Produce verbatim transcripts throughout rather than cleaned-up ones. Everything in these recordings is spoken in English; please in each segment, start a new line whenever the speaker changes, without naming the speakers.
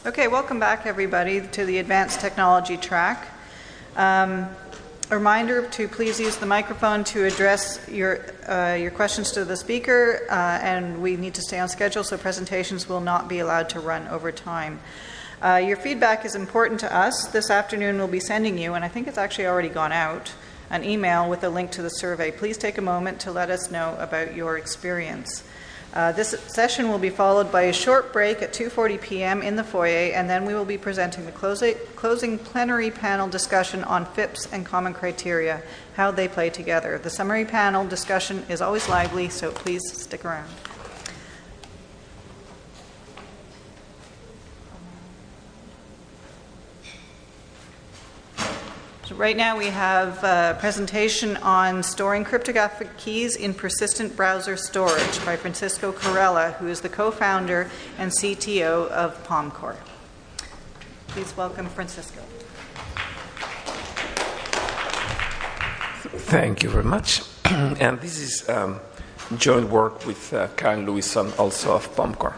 Okay, welcome back everybody to the Advanced Technology track. Um, a reminder to please use the microphone to address your, uh, your questions to the speaker, uh, and we need to stay on schedule, so presentations will not be allowed to run over time. Uh, your feedback is important to us. This afternoon we'll be sending you, and I think it's actually already gone out, an email with a link to the survey. Please take a moment to let us know about your experience. Uh, this session will be followed by a short break at two forty p m in the foyer, and then we will be presenting the closing, closing plenary panel discussion on F I P S and common criteria, how they play together. The summary panel discussion is always lively, so please stick around. So right now we have a presentation on storing cryptographic keys in persistent browser storage by Francisco Corella, who is the co-founder and C T O of PalmCore. Please welcome Francisco.
Thank you very much. And this is um, joint work with uh, Karen Lewison, also of PalmCore.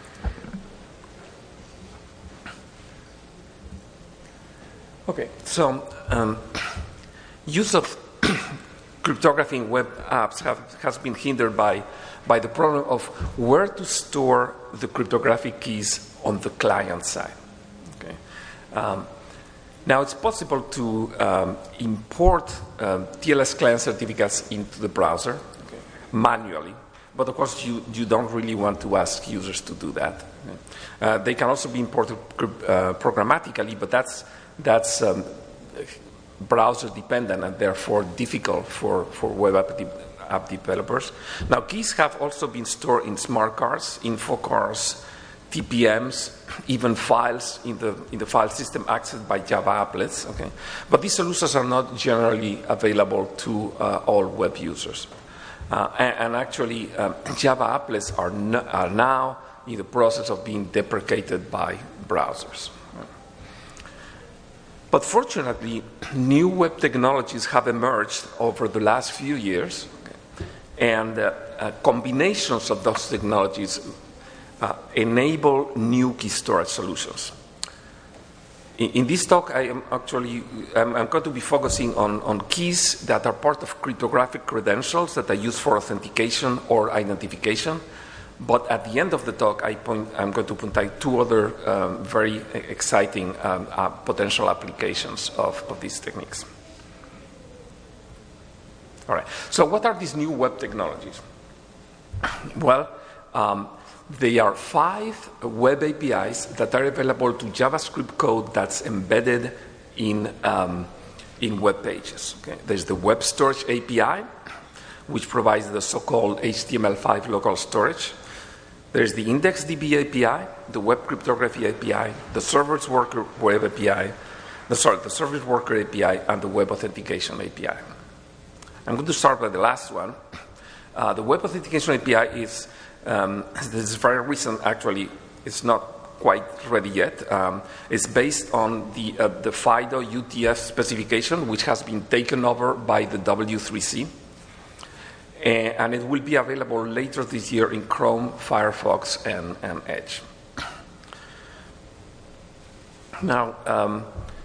Okay, so um, use of cryptography in web apps have, has been hindered by, by the problem of where to store the cryptographic keys on the client side. Okay. Um, now it's possible to um, import um, T L S client certificates into the browser okay, manually, but of course you, you don't really want to ask users to do that. Okay. Uh, they can also be imported uh, programmatically, but that's That's um, browser dependent and therefore difficult for, for web app, de app developers. Now, keys have also been stored in smart cards, info cards, T P Ms, even files in the, in the file system accessed by Java applets. Okay? But these solutions are not generally available to uh, all web users. Uh, and, and actually, um, Java applets are, no, are now in the process of being deprecated by browsers. But fortunately, new web technologies have emerged over the last few years, okay, and uh, uh, combinations of those technologies uh, enable new key storage solutions. In, in this talk, I am actually I'm, I'm going to be focusing on, on keys that are part of cryptographic credentials that are used for authentication or identification. But at the end of the talk, I point, I'm going to point out two other um, very exciting um, uh, potential applications of, of these techniques. All right. So what are these new web technologies? Well, um, they are five web A P Is that are available to JavaScript code that's embedded in, um, in web pages. Okay? There's the Web Storage A P I, which provides the so-called H T M L five local storage. There's the IndexedDB A P I, the Web Cryptography A P I, the Service Worker Web A P I, the, sorry, the Service Worker A P I, and the Web Authentication A P I. I'm going to start by the last one. Uh, the Web Authentication A P I is, um, this is very recent, actually. It's not quite ready yet. Um, it's based on the, uh, the FIDO U T F specification, which has been taken over by the W three C. And it will be available later this year in Chrome, Firefox, and, and Edge. Now, um,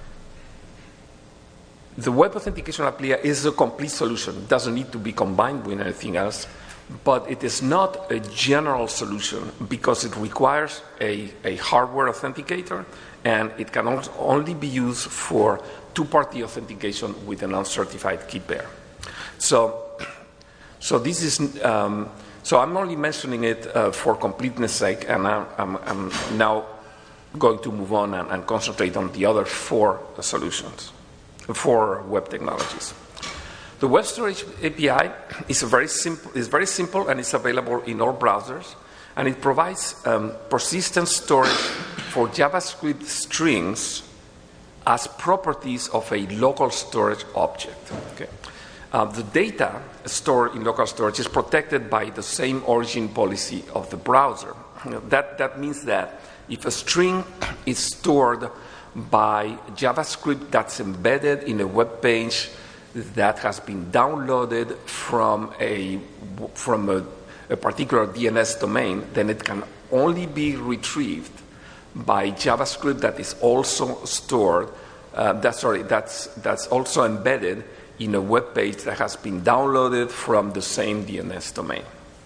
the Web Authentication A P I is a complete solution. It doesn't need to be combined with anything else, but it is not a general solution because it requires a, a hardware authenticator, and it can also only be used for two-party authentication with an uncertified key pair. So, So this is, um, so I'm only mentioning it uh, for completeness sake, and I'm, I'm, I'm now going to move on and, and concentrate on the other four uh, solutions, four web technologies. The Web Storage A P I is a very simple, is very simple, and it's available in all browsers, and it provides um, persistent storage for JavaScript strings as properties of a local storage object. Okay. Uh, the data stored in local storage is protected by the same origin policy of the browser. That, that means that if a string is stored by JavaScript that's embedded in a web page that has been downloaded from a, from a, a particular D N S domain, then it can only be retrieved by JavaScript that is also stored, uh, that's, sorry, that's, that's also embedded in a web page that has been downloaded from the same D N S domain.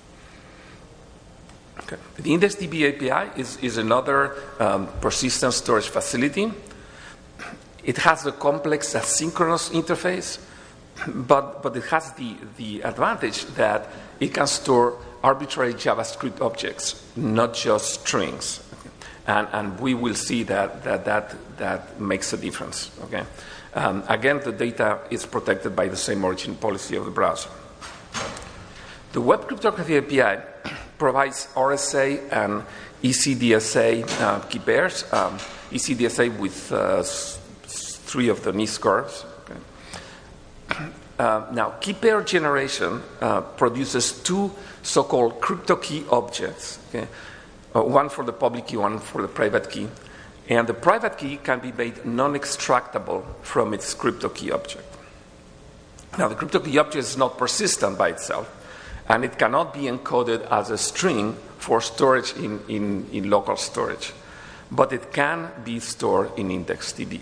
Okay. The IndexedDB A P I is, is another um, persistent storage facility. It has a complex asynchronous interface, but, but it has the, the advantage that it can store arbitrary JavaScript objects, not just strings. Okay. And, and we will see that that, that, that makes a difference. Okay? Um, again, the data is protected by the same origin policy of the browser. The Web Cryptography A P I provides R S A and E C D S A uh, key pairs, um, E C D S A with uh, three of the NIST curves. Okay. Uh, now, key pair generation uh, produces two so-called crypto key objects, okay? uh, one for the public key, one for the private key. And the private key can be made non-extractable from its crypto key object. Now, the crypto key object is not persistent by itself, and it cannot be encoded as a string for storage in, in, in local storage, but it can be stored in IndexedDB.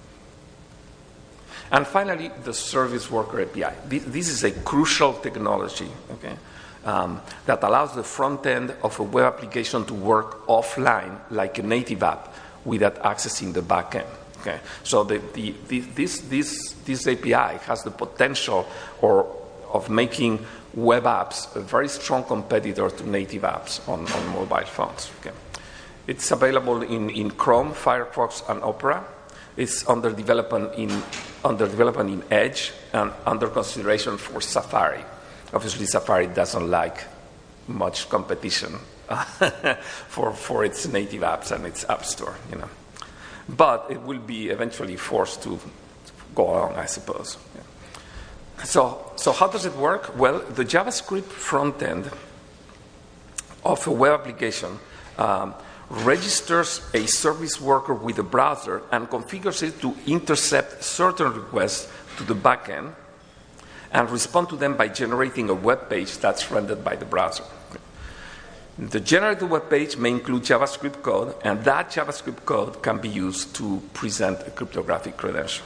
And finally, the Service Worker A P I. This, this is a crucial technology, okay, um, that allows the front end of a web application to work offline like a native app without accessing the back end. Okay? So the, the, the, this, this, this A P I has the potential or, of making web apps a very strong competitor to native apps on, on mobile phones. Okay? It's available in, in Chrome, Firefox, and Opera. It's under development in, under development in Edge and under consideration for Safari. Obviously, Safari doesn't like much competition for, for its native apps and its app store, you know. But it will be eventually forced to go along, I suppose. Yeah. So, so how does it work? Well, the JavaScript front end of a web application um, registers a service worker with a browser and configures it to intercept certain requests to the backend and respond to them by generating a web page that's rendered by the browser. The generated web page may include JavaScript code, and that JavaScript code can be used to present a cryptographic credential.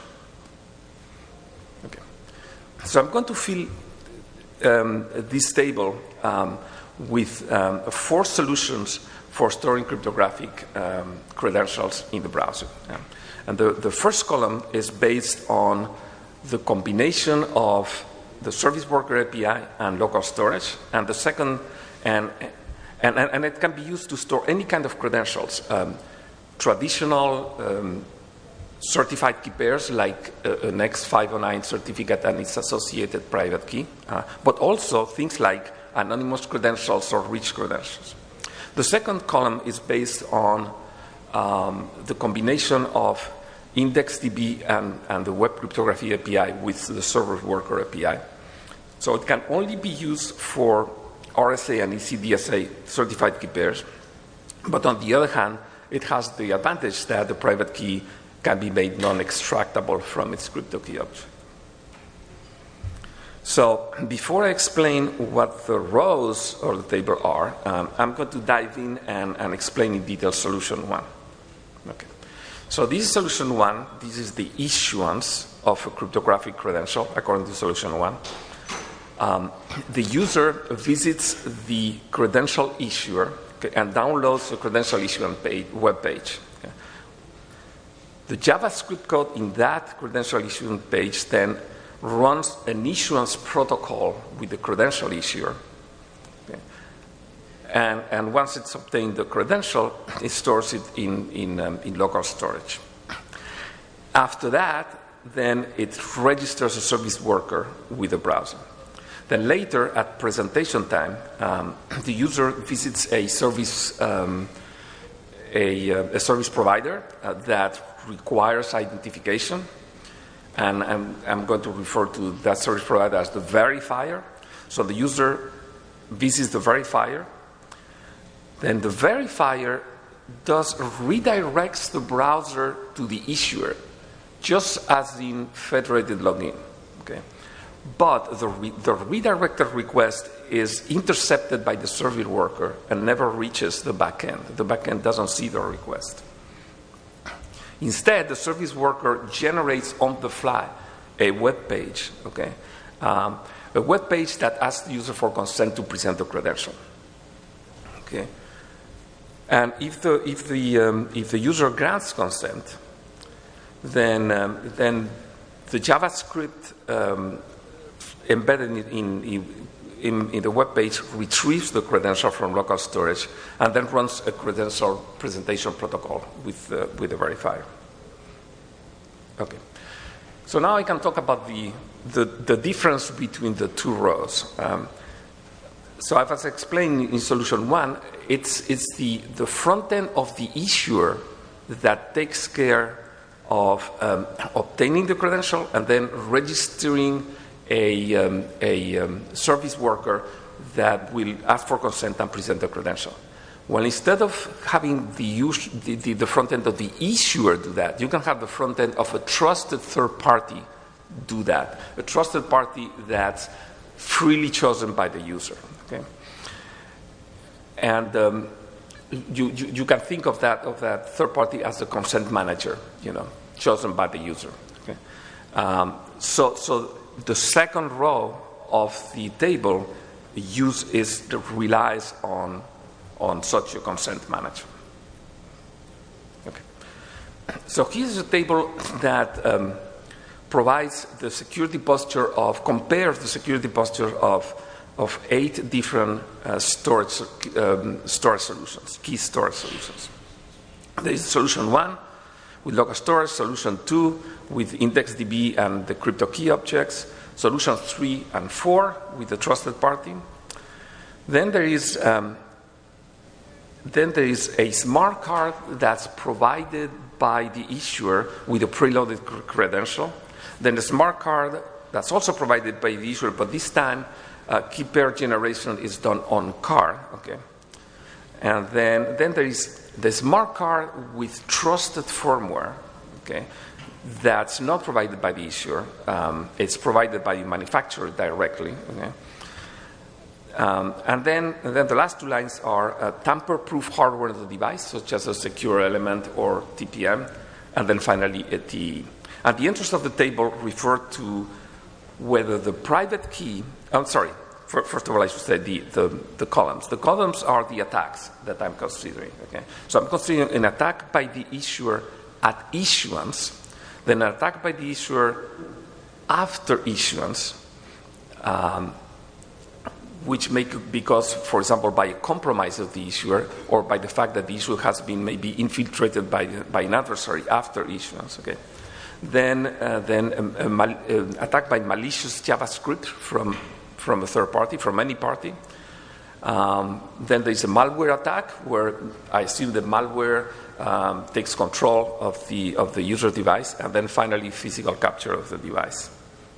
Okay. So I'm going to fill um, this table um, with um, four solutions for storing cryptographic um, credentials in the browser. Yeah. And the, the first column is based on the combination of the Service Worker A P I and local storage, and the second, and And, and, and it can be used to store any kind of credentials, um, traditional um, certified key pairs like uh, an X five oh nine certificate and its associated private key, uh, but also things like anonymous credentials or rich credentials. The second column is based on um, the combination of IndexedDB and, and the Web Cryptography A P I with the Service Worker A P I. So it can only be used for R S A and E C D S A certified key pairs, but on the other hand, it has the advantage that the private key can be made non-extractable from its crypto key object. So before I explain what the rows of the table are, um, I'm going to dive in and, and explain in detail solution one. Okay. So this is solution one. This is the issuance of a cryptographic credential according to solution one. Um, the user visits the credential issuer, okay, and downloads the credential issuance page, web page. Okay. The JavaScript code in that credential issuance page then runs an issuance protocol with the credential issuer. Okay. And, and once it's obtained the credential, it stores it in, in, um, in local storage. After that, then it registers a service worker with the browser. Then later, at presentation time, um, the user visits a service, um, a, uh, a service provider uh, that requires identification, and I'm, I'm going to refer to that service provider as the verifier. So the user visits the verifier. Then the verifier does redirects the browser to the issuer, just as in federated login. Okay. but the, re the redirected request is intercepted by the service worker and never reaches the backend. The backend doesn't see the request. Instead, the service worker generates on the fly a web page, okay? Um, a web page that asks the user for consent to present the credential, okay? And if the, if the, um, if the user grants consent, then, um, then the JavaScript um, embedded in, in, in, in the web page retrieves the credential from local storage and then runs a credential presentation protocol with, uh, with the verifier. Okay. So now I can talk about the, the, the difference between the two rows. Um, so as I was explained in solution one, it's, it's the, the front end of the issuer that takes care of um, obtaining the credential and then registering a, um, a um, service worker that will ask for consent and present the credential. Well, instead of having the, the, the, the front end of the issuer do that, you can have the front end of a trusted third party do that, a trusted party that's freely chosen by the user. Okay? And um, you, you, you can think of that, of that third party as the consent manager, you know, chosen by the user. Okay? Um, so, so the second row of the table use is relies on on such a consent manager. Okay. So here's a table that um, provides the security posture of, compares the security posture of, of eight different uh, storage, um, storage solutions, key storage solutions. There is solution one with local storage, solution two with IndexedDB and the crypto key objects, solution three and four with the trusted party. Then there is um, Then there is a smart card that's provided by the issuer with a preloaded credential. Then a smart card that's also provided by the issuer, but this time uh, key pair generation is done on card. Okay. And then, then there is the smart card with trusted firmware. Okay. That's not provided by the issuer. Um, it's provided by the manufacturer directly. Okay. Um, and, then, and then the last two lines are uh, tamper-proof hardware of the device, such as a secure element or T P M, and then finally a T E. And the entries of the table refer to whether the private key, I'm sorry, for, first of all I should say the, the, the columns. The columns are the attacks that I'm considering. Okay? So I'm considering an attack by the issuer at issuance, then an attack by the issuer after issuance, um, which may be because, for example, by a compromise of the issuer or by the fact that the issuer has been maybe infiltrated by, by an adversary after issuance. Okay? Then, uh, then a, a mal, uh, attack by malicious JavaScript from, from a third party, from any party. Um, then there is a malware attack where I assume the malware um, takes control of the, of the user device, and then finally physical capture of the device.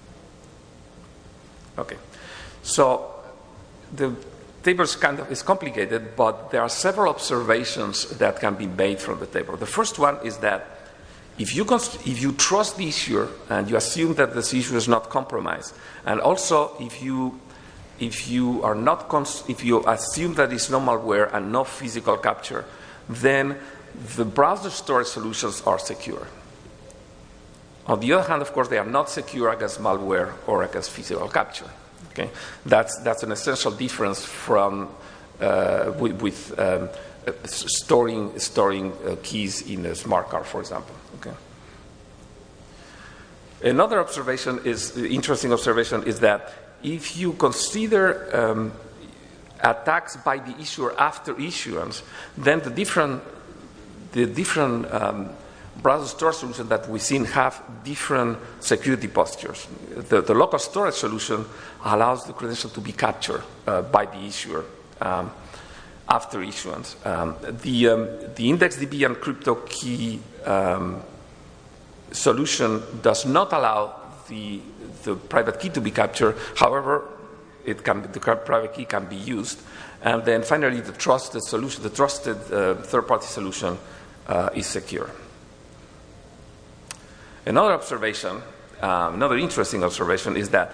Okay. So the table is kind of is complicated, but there are several observations that can be made from the table. The first one is that if you, if you trust the issuer and you assume that this issuer is not compromised, and also if you, if you, are not cons if you assume that it's no malware and no physical capture, then the browser storage solutions are secure. On the other hand, of course, they are not secure against malware or against physical capture. Okay? That's, that's an essential difference from uh, with, with um, uh, storing, storing uh, keys in a smart card, for example. Okay? Another observation is, interesting observation is that if you consider um, attacks by the issuer after issuance, then the different, the different um, browser storage solutions that we've seen have different security postures. The, the local storage solution allows the credential to be captured uh, by the issuer um, after issuance. Um, the, um, the IndexedDB and crypto key um, solution does not allow the, the private key to be captured. However, it can, the private key can be used. And then finally, the trusted solution, the trusted uh, third-party solution uh, is secure. Another observation, um, another interesting observation is that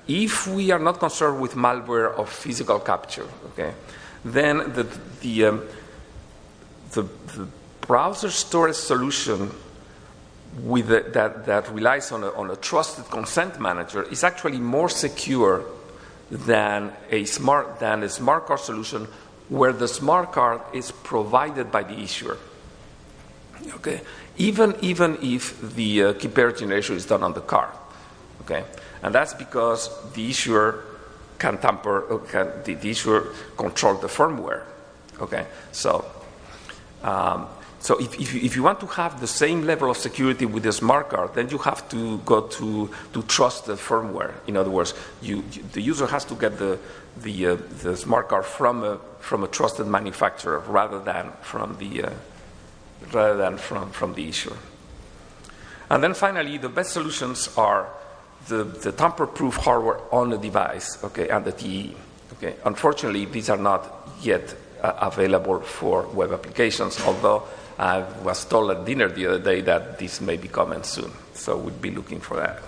If we are not concerned with malware of physical capture, okay, then the the, um, the, the browser storage solution with the, that that relies on a, on a trusted consent manager is actually more secure than a smart than a smart card solution, where the smart card is provided by the issuer. Okay, even even if the uh, key pair generation is done on the card. Okay, and that's because the issuer can tamper, can, the, the issuer control the firmware. Okay, so um, so if if you, if you want to have the same level of security with the smart card, then you have to go to to trust the firmware. In other words, you, you the user has to get the the uh, the smart card from a from a trusted manufacturer rather than from the uh, rather than from from the issuer. And then finally, the best solutions are the, the tamper-proof hardware on the device, okay, and the T E. Okay. Unfortunately, these are not yet uh, available for web applications, although I was told at dinner the other day that this may be coming soon, so we'll be looking for that.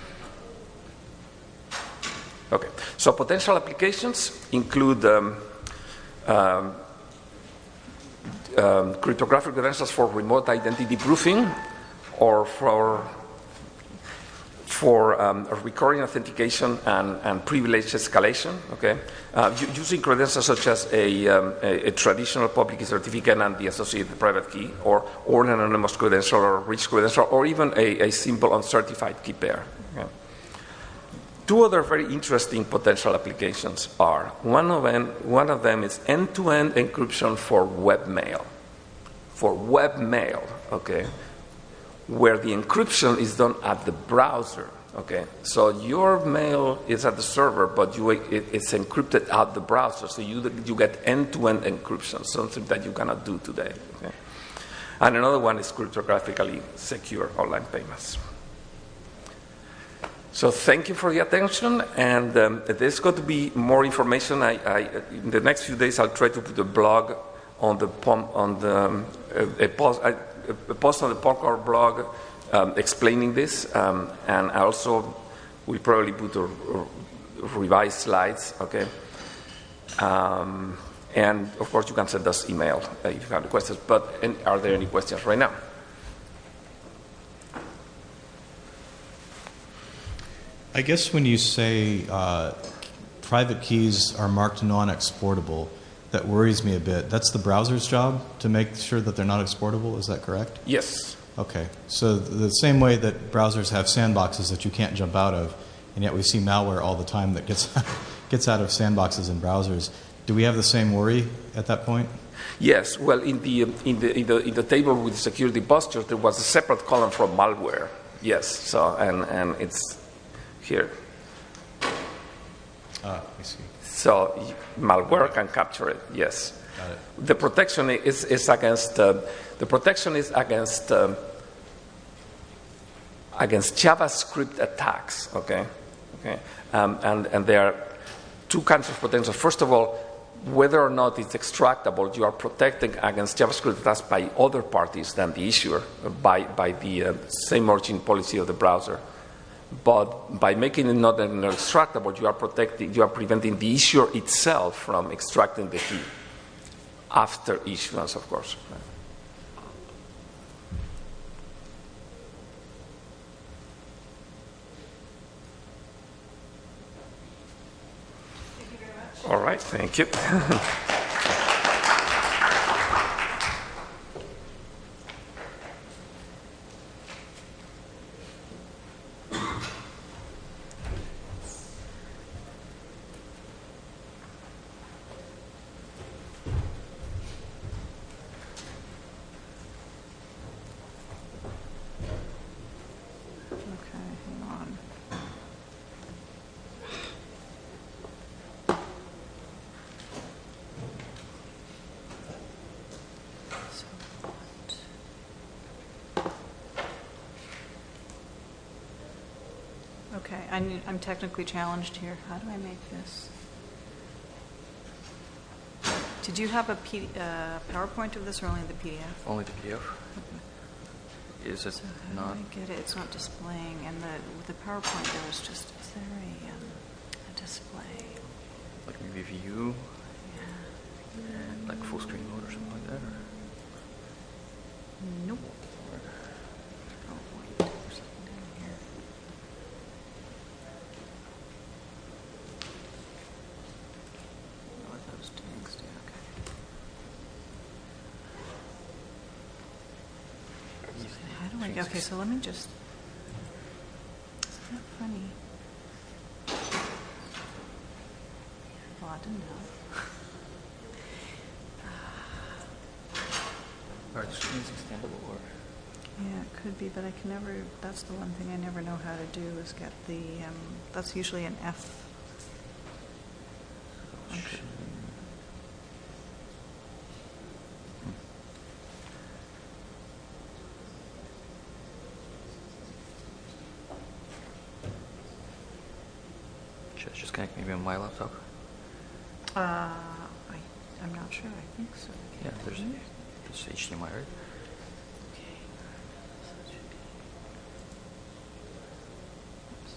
Okay, so potential applications include um, um, um, cryptographic credentials for remote identity proofing, or for for um, recurring authentication and, and privilege escalation, okay? Uh, using credentials such as a, um, a, a traditional public key certificate and the associated private key, or, or an anonymous credential, or a rich credential, or even a, a simple uncertified key pair. Okay? Two other very interesting potential applications are, one of them, one of them is end-to-end encryption for webmail. For webmail, okay? Where the encryption is done at the browser, okay? So your mail is at the server, but you, it, it's encrypted at the browser, so you, you get end-to-end encryption, something that you cannot do today, okay? And another one is cryptographically secure online payments. So thank you for the attention, and um, there's going to be more information. I, I, in the next few days, I'll try to put a blog on the, on the um, a, a post, I, a post on the Porcor blog um, explaining this, um, and I also will probably put a, a revised slides, okay? Um, and of course, you can send us email uh, if you have questions. But and are there any questions right now?
I guess when you say uh, private keys are marked non-exportable, that worries me a bit. That's the browser's job to make sure that they're not exportable, is that correct?
Yes.
Okay. So the same way that browsers have sandboxes that you can't jump out of, and yet we see malware all the time that gets gets out of sandboxes in browsers. Do we have the same worry at that point?
Yes. Well, in the in the in the, in the table with security postures, there was a separate column for malware. Yes. So and and it's here.
Ah, I see.
So malware can capture it. Yes.
Got it.
The protection is is against uh, the protection is against um, against JavaScript attacks. Okay. Okay. Um, and and there are two kinds of protection. First of all, whether or not it's extractable, you are protecting against JavaScript attacks by other parties than the issuer, by by the uh, same origin policy of the browser. But by making it not extractable, you are protecting, you are preventing the issuer itself from extracting the key after issuance, of course.
Thank you very much.
All right, thank you.
Okay, I need, I'm technically challenged here. How do I make this? Did you have a P, uh, PowerPoint of this or only the P D F?
Only the P D F.
Okay.
Is it
So how
not?
do I get it? It's not displaying. And the with the PowerPoint, there was just, is there a, um, display.
Like maybe view, and like full screen mode or something like that. Or,
Nope. Oh, wait, there's something down here. Oh, that was text, yeah, okay. How do I, okay, so let me just, isn't that funny? Well, I didn't know.
Are the screens extendable or?
Yeah, it could be, but I can never, that's the one thing I never know how to do is get the, um, that's usually an F. function.
Should I just connect maybe on my laptop?
Uh, I, I'm not sure, I think so.
Yeah, there's, there's H D M I, right?
Okay. So it should be. Oops.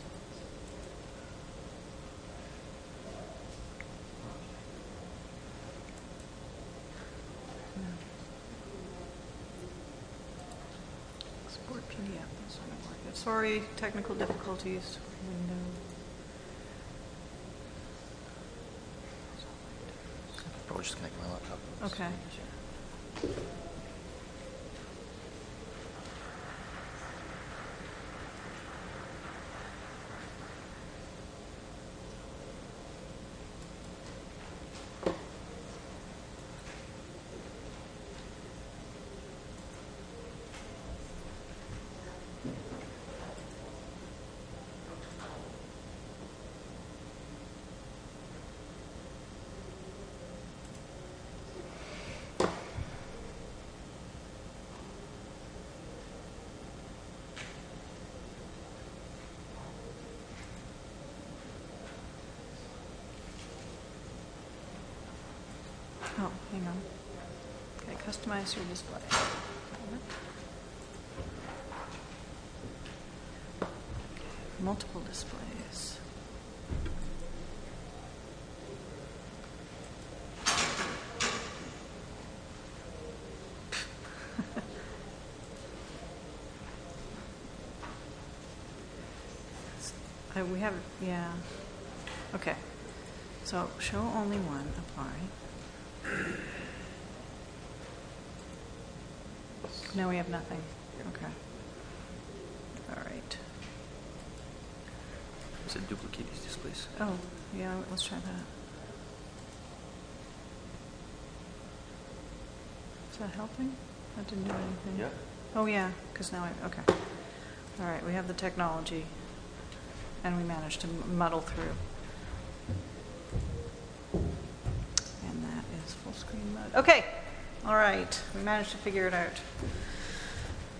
No. Export P D F, that's not gonna work. Sorry, technical difficulties. Window.
Probably just connect my laptop.
Okay. Oh, hang on. Okay, customize your display. Multiple displays. I, we have, yeah. Okay. So show only one, apply. No, we have nothing. Okay. All right.
Does it duplicate these displays?
Oh, yeah, let's try that. Is that helping? That didn't do anything.
Yeah.
Oh, yeah, because now I, okay. All right, we have the technology, and we managed to m- muddle through. And that is full screen mode. Okay, all right, we managed to figure it out.